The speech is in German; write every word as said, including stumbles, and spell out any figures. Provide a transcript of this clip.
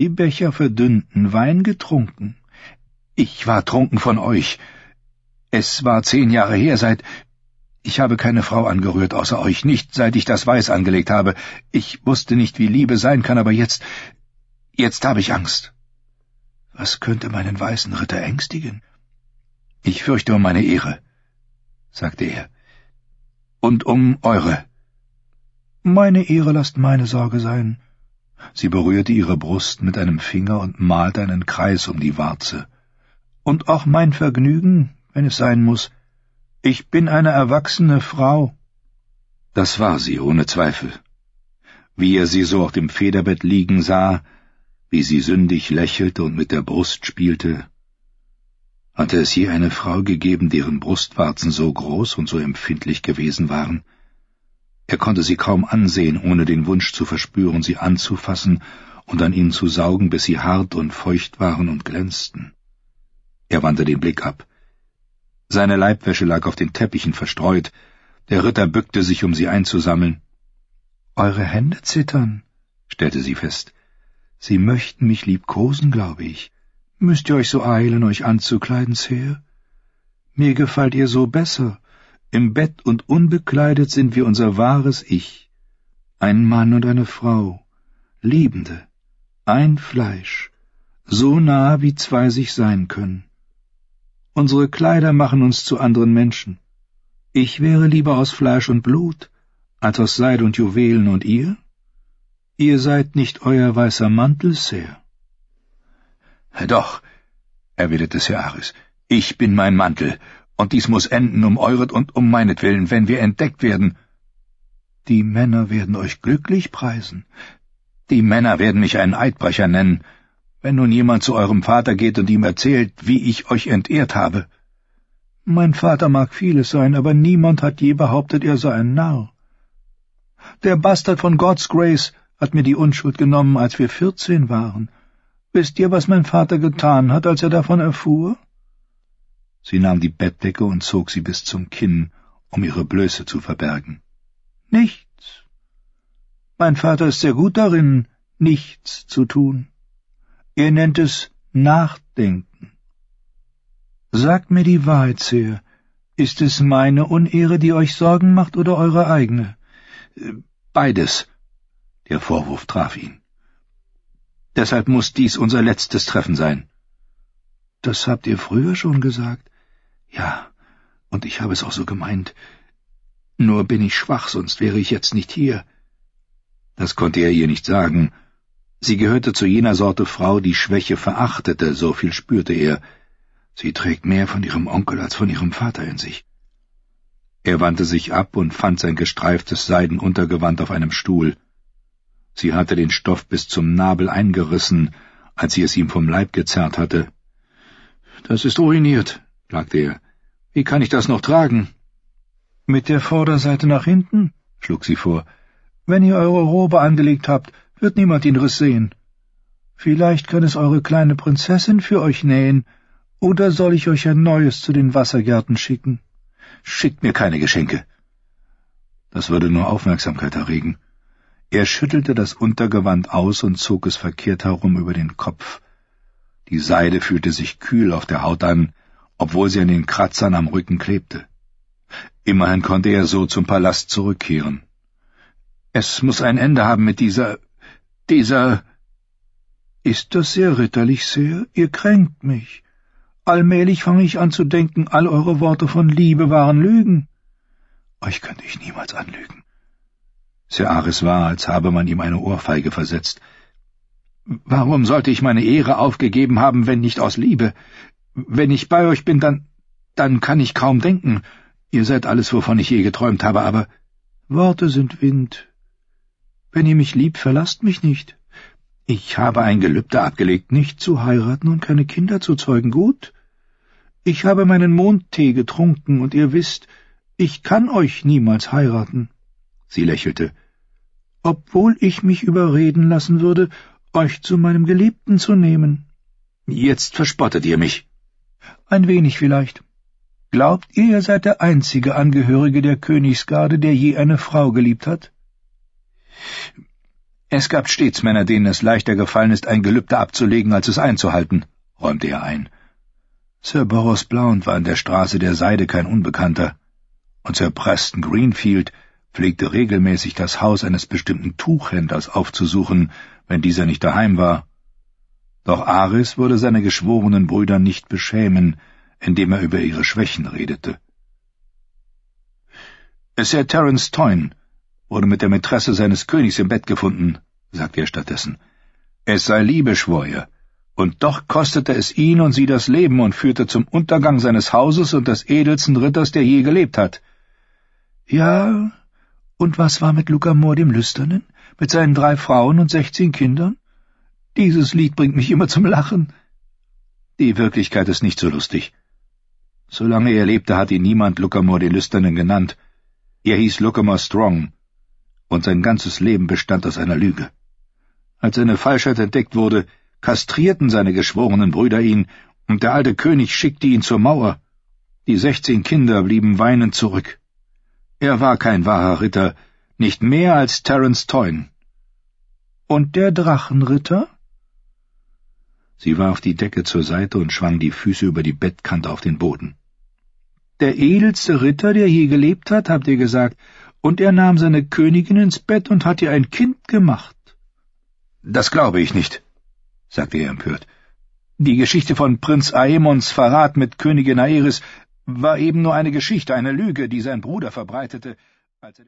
die Becher verdünnten Wein getrunken. Ich war trunken von euch. Es war zehn Jahre her, seit... Ich habe keine Frau angerührt außer euch, nicht seit ich das Weiß angelegt habe. Ich wusste nicht, wie Liebe sein kann, aber jetzt... Jetzt habe ich Angst. Was könnte meinen weißen Ritter ängstigen? Ich fürchte um meine Ehre, sagte er. Und um eure. Meine Ehre lasst meine Sorge sein. Sie berührte ihre Brust mit einem Finger und malte einen Kreis um die Warze. Und auch mein Vergnügen, wenn es sein muss. Ich bin eine erwachsene Frau. Das war sie, ohne Zweifel. Wie er sie so auf dem Federbett liegen sah, wie sie sündig lächelte und mit der Brust spielte. Hatte es je eine Frau gegeben, deren Brustwarzen so groß und so empfindlich gewesen waren? Er konnte sie kaum ansehen, ohne den Wunsch zu verspüren, sie anzufassen und an ihnen zu saugen, bis sie hart und feucht waren und glänzten. Er wandte den Blick ab. Seine Leibwäsche lag auf den Teppichen verstreut. Der Ritter bückte sich, um sie einzusammeln. »Eure Hände zittern«, stellte sie fest. »Sie möchten mich liebkosen, glaube ich. Müsst ihr euch so eilen, euch anzukleiden, Sir? Mir gefällt ihr so besser. Im Bett und unbekleidet sind wir unser wahres Ich. Ein Mann und eine Frau, Liebende, ein Fleisch, so nah, wie zwei sich sein können. Unsere Kleider machen uns zu anderen Menschen. Ich wäre lieber aus Fleisch und Blut, als aus Seide und Juwelen, und ihr? Ihr seid nicht euer weißer Mantel, Sir.« »Doch«, erwiderte Sir Aris, »ich bin mein Mantel, und dies muß enden um euret und um meinetwillen, wenn wir entdeckt werden.« »Die Männer werden euch glücklich preisen. Die Männer werden mich einen Eidbrecher nennen, wenn nun jemand zu eurem Vater geht und ihm erzählt, wie ich euch entehrt habe. Mein Vater mag vieles sein, aber niemand hat je behauptet, er sei ein Narr. Der Bastard von God's Grace hat mir die Unschuld genommen, als wir vierzehn waren. Wisst ihr, was mein Vater getan hat, als er davon erfuhr?« Sie nahm die Bettdecke und zog sie bis zum Kinn, um ihre Blöße zu verbergen. »Nichts. Mein Vater ist sehr gut darin, nichts zu tun. Er nennt es Nachdenken. Sagt mir die Wahrheit, Sir. Ist es meine Unehre, die euch Sorgen macht, oder eure eigene?« »Beides.« Der Vorwurf traf ihn. »Deshalb muss dies unser letztes Treffen sein.« »Das habt ihr früher schon gesagt?« »Ja, und ich habe es auch so gemeint. Nur bin ich schwach, sonst wäre ich jetzt nicht hier.« Das konnte er ihr nicht sagen. Sie gehörte zu jener Sorte Frau, die Schwäche verachtete, so viel spürte er. Sie trägt mehr von ihrem Onkel als von ihrem Vater in sich. Er wandte sich ab und fand sein gestreiftes Seidenuntergewand auf einem Stuhl. Sie hatte den Stoff bis zum Nabel eingerissen, als sie es ihm vom Leib gezerrt hatte. »Das ist ruiniert«, klagte er. »Wie kann ich das noch tragen?« »Mit der Vorderseite nach hinten«, schlug sie vor. »Wenn ihr eure Robe angelegt habt, wird niemand den Riss sehen. Vielleicht kann es eure kleine Prinzessin für euch nähen, oder soll ich euch ein neues zu den Wassergärten schicken?« »Schickt mir keine Geschenke.« Das würde nur Aufmerksamkeit erregen. Er schüttelte das Untergewand aus und zog es verkehrt herum über den Kopf. Die Seide fühlte sich kühl auf der Haut an, obwohl sie an den Kratzern am Rücken klebte. Immerhin konnte er so zum Palast zurückkehren. »Es muss ein Ende haben mit dieser... dieser...« »Ist das sehr ritterlich, Sir? Ihr kränkt mich. Allmählich fange ich an zu denken, all eure Worte von Liebe waren Lügen. Euch könnte ich niemals anlügen.« Sir Aris war, als habe man ihm eine Ohrfeige versetzt. »Warum sollte ich meine Ehre aufgegeben haben, wenn nicht aus Liebe? Wenn ich bei euch bin, dann... dann kann ich kaum denken. Ihr seid alles, wovon ich je geträumt habe, aber... Worte sind Wind. Wenn ihr mich liebt, verlasst mich nicht. Ich habe ein Gelübde abgelegt, nicht zu heiraten und keine Kinder zu zeugen, gut? Ich habe meinen Mondtee getrunken, und ihr wisst, ich kann euch niemals heiraten.« Sie lächelte. »Obwohl ich mich überreden lassen würde, euch zu meinem Geliebten zu nehmen.« »Jetzt verspottet ihr mich.« »Ein wenig vielleicht. Glaubt ihr, ihr seid der einzige Angehörige der Königsgarde, der je eine Frau geliebt hat?« Es gab stets Männer, denen es leichter gefallen ist, ein Gelübde abzulegen, als es einzuhalten, räumte er ein. Sir Boros Blount war an der Straße der Seide kein Unbekannter, und Sir Preston Greenfield pflegte regelmäßig das Haus eines bestimmten Tuchhändlers aufzusuchen, wenn dieser nicht daheim war. Doch Aris würde seine geschworenen Brüder nicht beschämen, indem er über ihre Schwächen redete. »Sir Terence Toyne wurde mit der Mätresse seines Königs im Bett gefunden«, sagte er stattdessen. »Es sei Liebe, schwor er, und doch kostete es ihn und sie das Leben und führte zum Untergang seines Hauses und des edelsten Ritters, der je gelebt hat.« »Ja, und was war mit Lucamore dem Lüsternen, mit seinen drei Frauen und sechzehn Kindern? Dieses Lied bringt mich immer zum Lachen.« »Die Wirklichkeit ist nicht so lustig. Solange er lebte, hat ihn niemand Lucamore den Lüsternen genannt. Er hieß Lucamore Strong, und sein ganzes Leben bestand aus einer Lüge. Als seine Falschheit entdeckt wurde, kastrierten seine geschworenen Brüder ihn, und der alte König schickte ihn zur Mauer. Die sechzehn Kinder blieben weinend zurück. Er war kein wahrer Ritter, nicht mehr als Terence Toyne.« »Und der Drachenritter?« Sie warf die Decke zur Seite und schwang die Füße über die Bettkante auf den Boden. »Der edelste Ritter, der je gelebt hat, habt ihr gesagt, und er nahm seine Königin ins Bett und hat ihr ein Kind gemacht.« »Das glaube ich nicht«, sagte er empört. »Die Geschichte von Prinz Aemons Verrat mit Königin Aerys war eben nur eine Geschichte, eine Lüge, die sein Bruder verbreitete, als er